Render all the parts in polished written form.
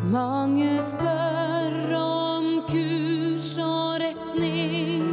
Mange spør om kurs og retning.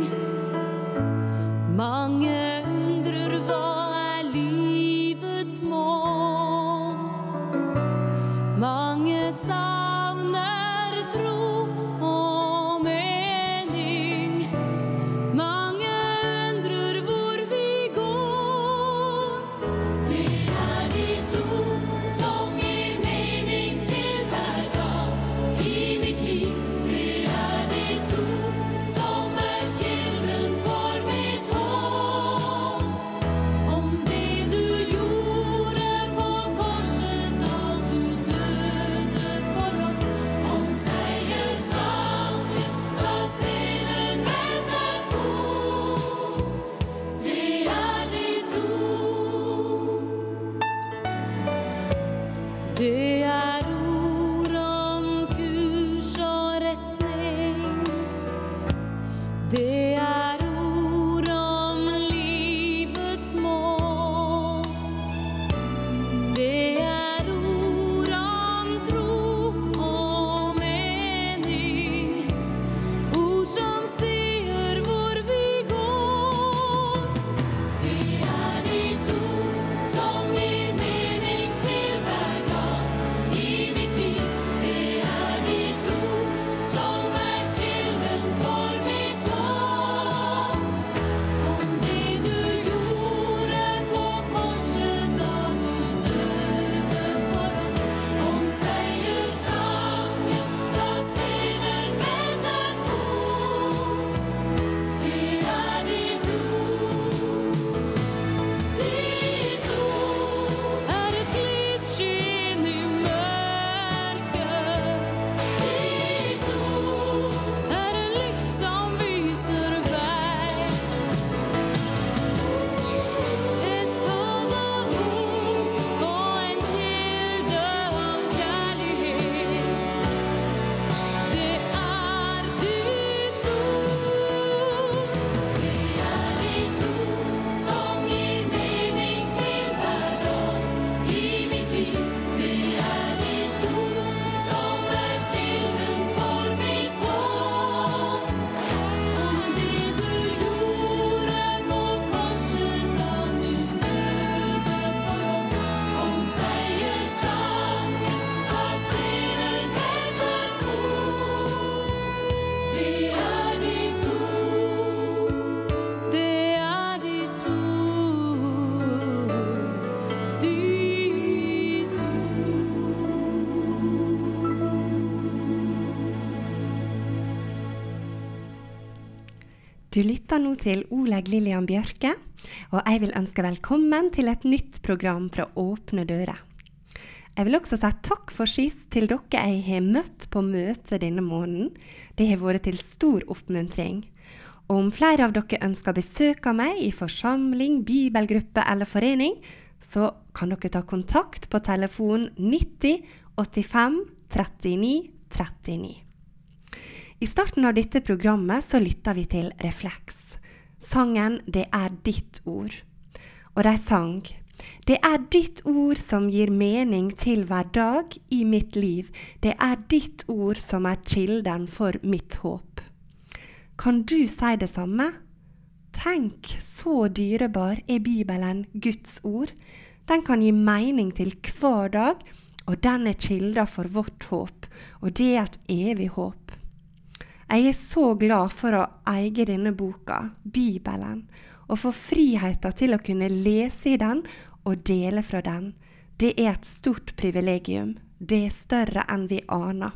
Mange undrer hva livets mål. Mange savner tro og mening. Mange undrer hvor vi går. Det ditt ord som gir mening til hver dag i mitt liv. Det ditt ord som kilden for mitt håp. Om det du gjorde på korset da du døde for oss. Om seiersangen da stenen veltet bort. Det ditt ord. Det ord om kurs og retning. Det ord om livets mål. Det ord om tro og mening. Ord som sier hvor vi går. Det ditt ord som gir mening til hver dag i mitt liv. Det ditt ord som kilden for mitt håp. Om det du gjorde på korset da du døde for oss. Om seiersangen da stenen veltet bort. Det ditt ord. Ditt ord et lysskinn i mørket. Ditt ord en lykt som viser vei. Et hav av håp og en kilde av kjærlighet. Det ditt ord. Det ditt ord som gir mening til hver dag i mitt liv. Det ditt ord som kilden for mitt håp. Om det du gjorde på korset da du døde for oss. Om seiersangen da stenen veltet bort. Det ditt ord. Det ditt ord. Ditt Du lytter nå til Oleg Lillian Bjørke, og jeg vil ønske velkommen til et nytt program fra Åpne Dører. Jeg vil også si takk for sist til dere jeg har møtt på møte denne måneden. Det har vært til stor oppmuntring. Og om flere av dere ønsker besøk av meg i forsamling, bibelgruppe eller forening, så kan dere ta kontakt på telefon 90 85 39 39. I starten av dette programmet så lytter vi til Refleks. Sangen «Det ditt ord». Og de sang «Det ditt ord som gir mening til hver dag i mitt liv. Det ditt ord som kilden for mitt håp». Kan du si det samme? Tenk, så dyrebar Bibelen Guds ord. Den kan gi mening til hver dag, og den kilden for vårt håp, og det et evig håp. Jeg så glad for å eie denne boka, Bibelen, og få friheten til å kunne lese i den og dele fra den. Det et stort privilegium. Det større enn vi aner.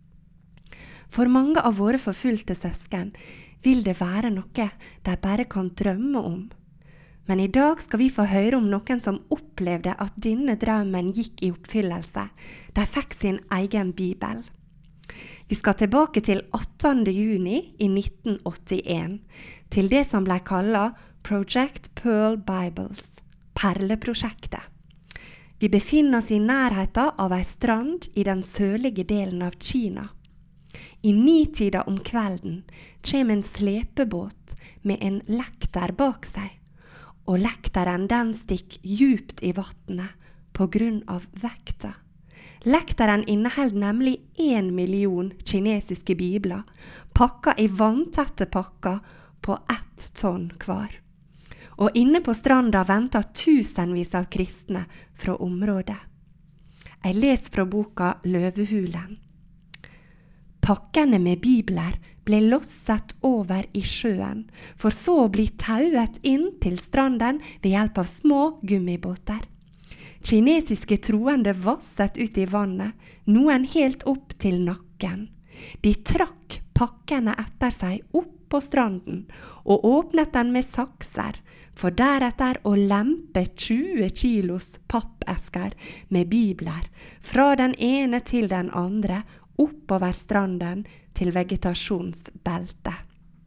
For mange av våre forfulgte søsken vil det være noe de bare kan drømme om. Men i dag skal vi få høre om noen som opplevde at denne drømmen gikk i oppfyllelse. De fikk sin egen bibel. Vi skal tilbake til 8. juni i 1981, til det som ble kallet Project Pearl Bibles, Perleprosjektet. Vi befinner oss i nærheten av en strand i den sørlige delen av Kina. I 9-tida om kvelden kommer en slepebåt med en lekter bak seg, og lekteren den stikker djupt i vattnet på grunn av vekta. Lekteren inneholder nemlig 1 million kinesiske bibler, pakket i vanntette pakker på 1 tonn hver. Og inne på stranda venter tusenvis av kristne fra området. Jeg leser fra boka Løvehulen. Pakkene med bibler ble losset over i sjøen, for så å bli tauet inn til stranden ved hjelp av små gummibåter. Kinesiske troende vasset ut i vannet, noen helt opp til nakken. De trakk pakkene etter seg opp på stranden og åpnet den med sakser, for deretter å lempe 20 kilos pappesker med bibler fra den ene til den andre oppover stranden til vegetasjonsbeltet.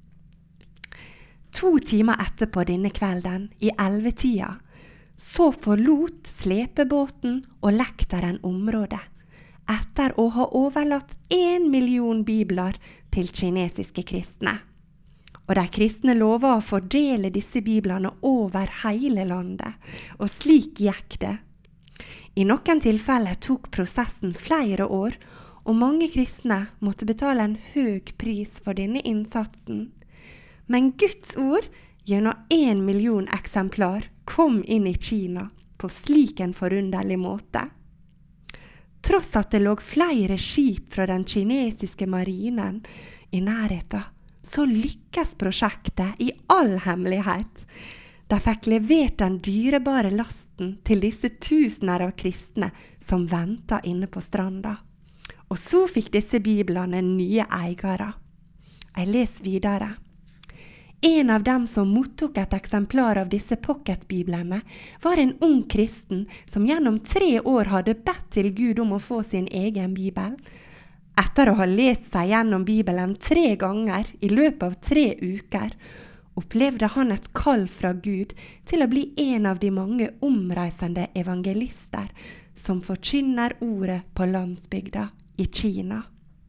2 timer etterpå denne kvelden, i 11-tida, så forlot slepebåten og lekteren området, etter å ha overlatt 1 million bibler til kinesiske kristne. Og de kristne lovet å fordele disse biblene over hele landet, og slik gikk det. I noen tilfeller tok prosessen flere år, og mange kristne måtte betale en høy pris for denne innsatsen. Men Guds ord, gjennom 1 million eksemplar, kom inn i Kina på slik en forunderlig måte. Tross at det lå flere skip fra den kinesiske marinen i nærheten, så lykkes prosjektet i all hemmelighet. De fikk levert den dyrebare lasten til disse tusener av kristne som ventet inne på stranda. Og så fikk disse biblene nye eiere. Jeg leser videre. En av dem som mottok et eksemplar av disse pocketbiblene var en ung kristen som gjennom 3 år hadde bedt til Gud om å få sin egen bibel. Etter å ha lest seg gjennom Bibelen 3 ganger i løpet av 3 uker, opplevde han et kall fra Gud til å bli en av de mange omreisende evangelister som forkynner ordet på landsbygda i Kina.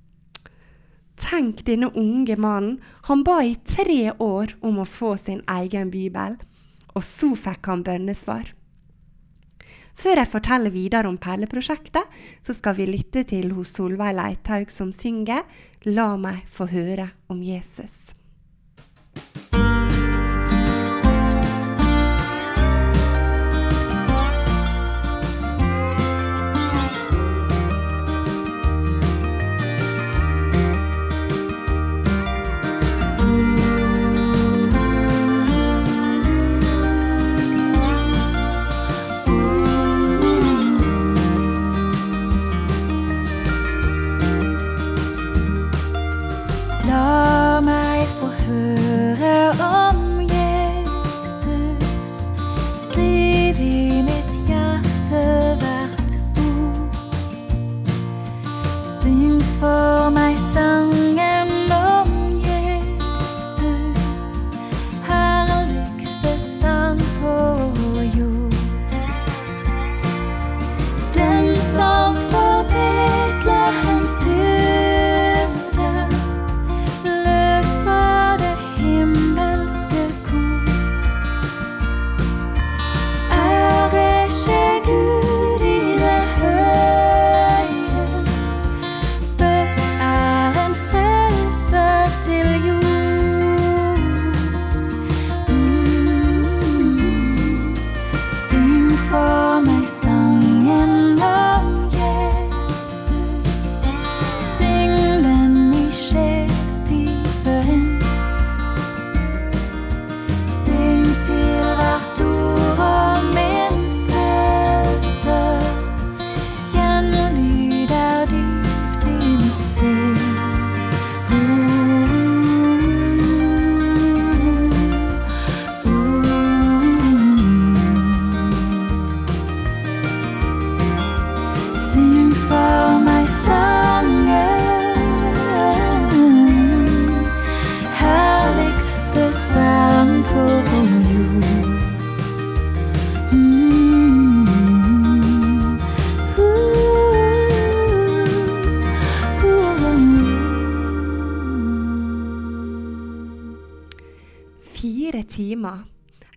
Tenk denne unge mannen, han ba i 3 år om å få sin egen bibel, og så fikk han bønnesvar. Før jeg forteller videre om perleprosjektet, så skal vi lytte til hos Solveig Leithaug som synger «La meg få høre om Jesus». La meg få høre om Jesus, skriv i mitt hjerte hvert ord. Syng for meg sangen om Jesus, herligste sang på jord. Den som for Betlehems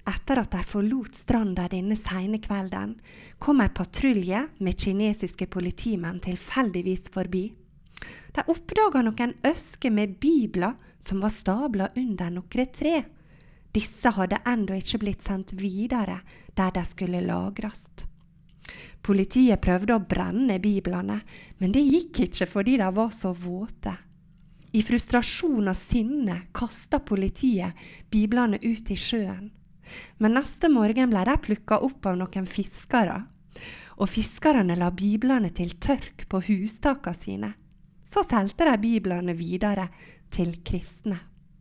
etter at de forlot stranda denne sene kvelden, kom en patrulje med kinesiske politimenn tilfeldigvis forbi. De oppdaget noen øsker med bibler som var stablet under noen tre. Disse hadde enda ikke blitt sendt videre der de skulle lagrast. Politiet prøvde å brenne biblene, men det gikk ikke fordi de var så våte. I frustrasjon og sinne kastet politiet biblene ut i sjøen. Men neste morgen ble de plukket opp av noen fiskere, og fiskerne la biblene til tørk på hustakene sine. Så solgte de biblene videre til kristne.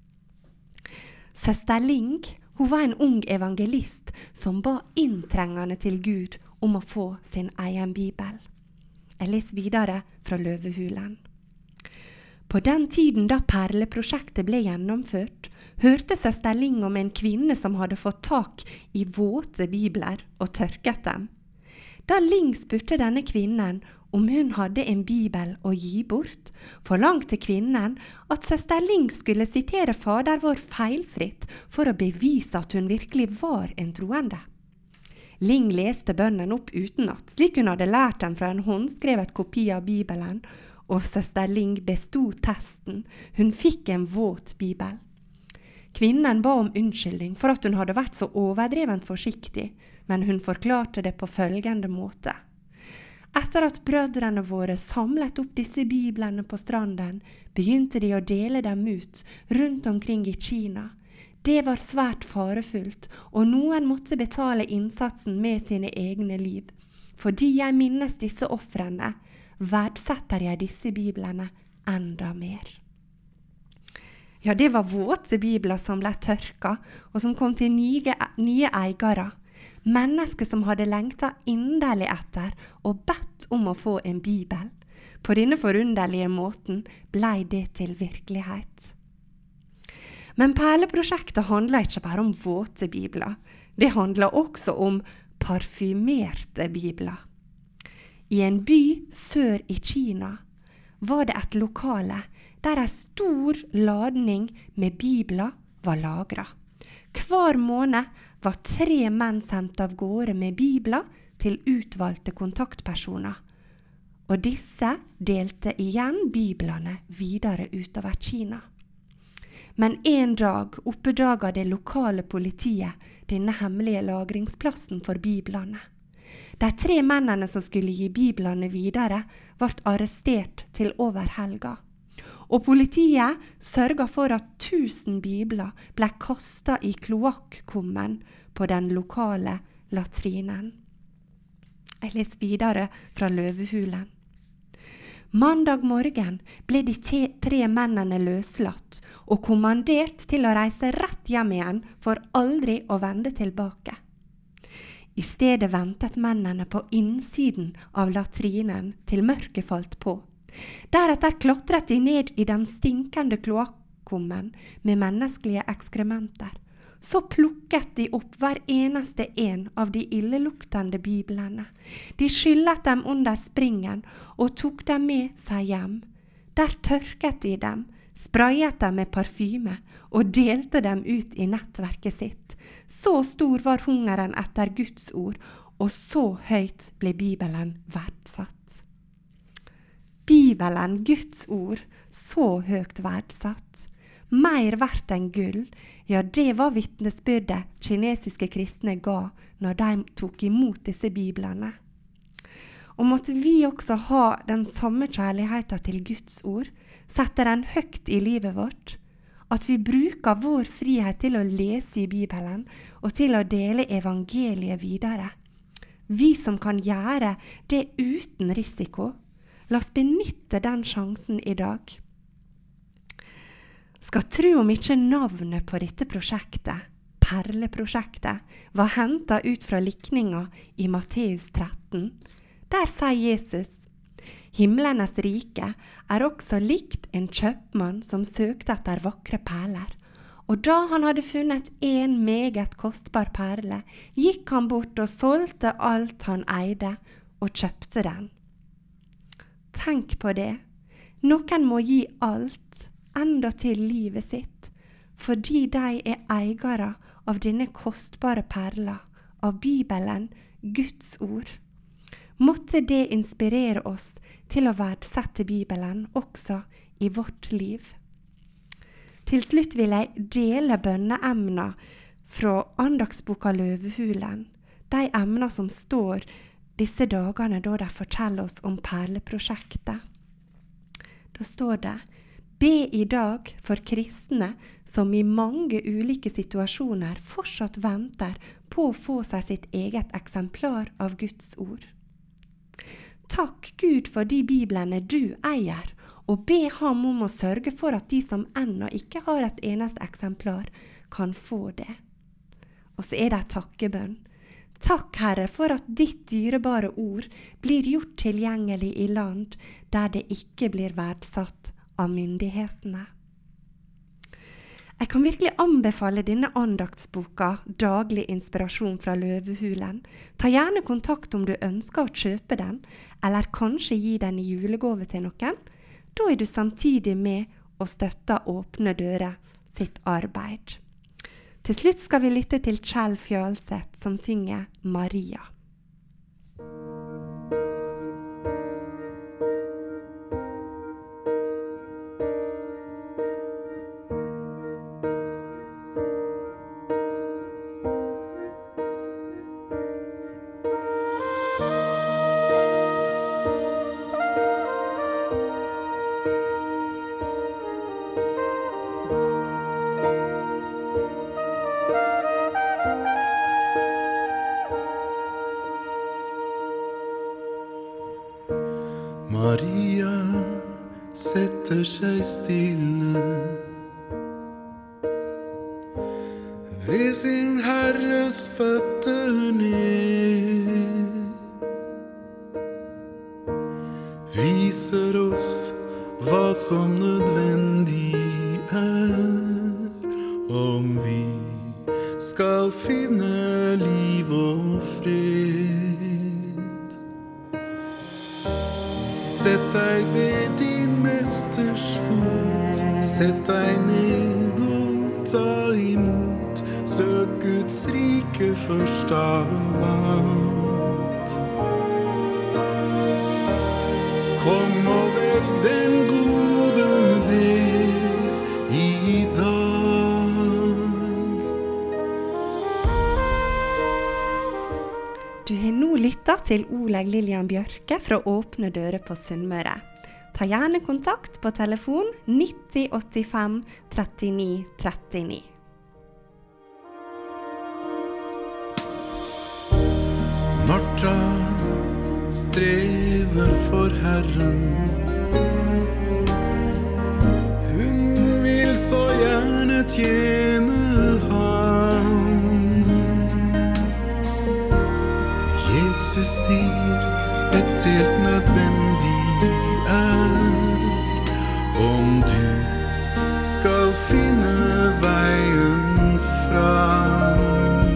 Søster Ling, hun var en ung evangelist som ba inntrengende til Gud om å få sin egen bibel. Jeg leser videre fra Løvehulen. På den tiden da Perleprosjektet ble gjennomført, hørte søster Ling om en kvinne som hadde fått tak i våte bibler og tørket dem. Da Ling spurte denne kvinnen om hun hadde en bibel å gi bort, forlangte kvinnen at søster Ling skulle sitere Fader vår feilfritt for å bevise at hun virkelig var en troende. Ling leste bønnen opp utenat, slik hun hadde lært den fra en håndskrevet kopi av Bibelen, og søster Ling bestod testen. Hun fikk en våt bibel. Kvinnen ba om unnskyldning for at hun hadde vært så overdrevent forsiktig, men hun forklarte det på følgende måte. Etter at brødrene våre samlet opp disse biblene på stranden, begynte de å dele dem ut rundt omkring i Kina. Det var svært farefullt, og noen måtte betale innsatsen med sine egne liv. Fordi jeg minnes disse ofrene, verdsetter jeg disse biblene enda mer. Ja, det var våte bibler som ble tørka, og som kom til nye eiere. Mennesker som hadde lengtet inderlig etter og bedt om å få en bibel. På denne forunderlige måten ble det til virkelighet. Men Perleprosjektet handler ikke bare om våte bibler. Det handler også om parfymerte bibler. I en by sør i Kina var det et lokale der en stor ladning med bibler var lagret. Hver måned var 3 menn sendt av gårde med bibler til utvalgte kontaktpersoner, og disse delte igjen biblene videre utover Kina. Men en dag oppdaget det lokale politiet denne hemmelige lagringsplassen for biblene. De 3 mennene som skulle gi biblene videre, ble arrestert til over helga. Og politiet sørget for at 1000 bibler ble kastet i kloakkummen på den lokale latrinen. Jeg leser videre fra Løvehulen. Mandag morgen ble de 3 mennene løslatt og kommandert til å reise rett hjem igjen for aldri å vende tilbake. I stedet ventet mennene på innsiden av latrinen til mørket falt på. Deretter klatret de ned i den stinkende kloakkummen med menneskelige ekskrementer. Så plukket de opp hver eneste en av de illeluktende biblene. De skyllet dem under springen og tok dem med seg hjem. Der tørket de dem, sprayet dem med parfyme og delte dem ut i nettverket sitt. Så stor var hungeren etter Guds ord, og så høyt ble Bibelen verdsatt. Bibelen, Guds ord, så høyt verdsatt. Mer verdt enn gull, ja, det var vitnesbyrdet kinesiske kristne ga når de tok imot disse biblene. Og måtte vi også ha den samme kjærligheten til Guds ord, sette den høyt i livet vårt, at vi bruker vår frihet til å lese i Bibelen og til å dele evangeliet videre. Vi som kan gjøre det uten risiko, la oss benytte den sjansen i dag. Skal tro om ikke navnet på dette prosjektet, Perleprosjektet, var hentet ut fra likninga i Matteus 13. Der sier Jesus: Himlenes rike er også likt en kjøpmann som søkte etter vakre perler. Og da han hadde funnet en meget kostbar perle, gikk han bort og solgte alt han eide og kjøpte den. Tenk på det. Noen må gi alt, enda til livet sitt, fordi de er eiere av denne kostbare perla, av Bibelen, Guds ord. Måtte det inspirere oss til å verdsette Bibelen også i vårt liv. Til slutt vil jeg dele bønneemner fra andagsboka Løvehulen, de emner som står disse dagene da de forteller oss om perleprosjektet. Da står det: Be i dag for kristne som i mange ulike situasjoner fortsatt venter på å få seg sitt eget eksemplar av Guds ord. Takk Gud for de biblene du eier, og be ham om å sørge for at de som ennå ikke har et eneste eksemplar, kan få det. Og så er det et takkebønn. Takk, Herre, for at ditt dyrebare ord blir gjort tilgjengelig i land der det ikke blir verdsatt av myndighetene. Jeg kan virkelig anbefale denne andaktsboka Daglig inspirasjon fra Løvehulen. Ta gjerne kontakt om du ønsker å kjøpe den, eller kanskje gi den i julegave til noen. Da er du samtidig med å støtte Åpne dører sitt arbeid. Til slutt skal vi lytte til Kjell Fjølseth som synger Maria. Maria setter seg stille ved sin Herres føtter ned, viser oss hva som nødvendig om vi skal finne liv og fred. Sett deg ved din mesters fot, sett deg ned og ta imot, søk Guds rike først av alt. Kom og velg den gode del i dag. Du har nå lyttet til Oleg Lillian Bjørke fra Åpne dører på Sunnmøre. Ta gjerne kontakt på telefon 90 85 39 39. Martha strever for Herren. Hun vil så gjerne tjene ham. Jesus sier et helt nødvendig om du skal finne veien fram.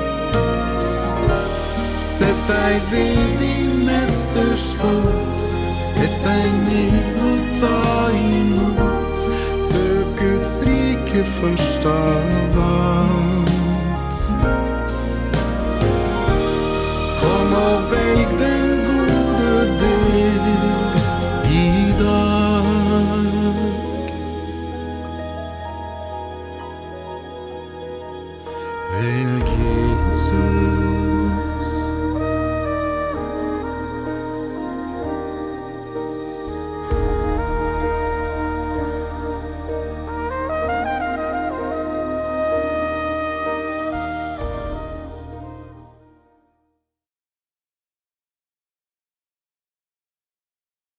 Sett deg ved din mesters fot, sett deg ned og ta imot, søk Guds rike først av alt. Kom og velg den gode del i dag. Velg Jesus.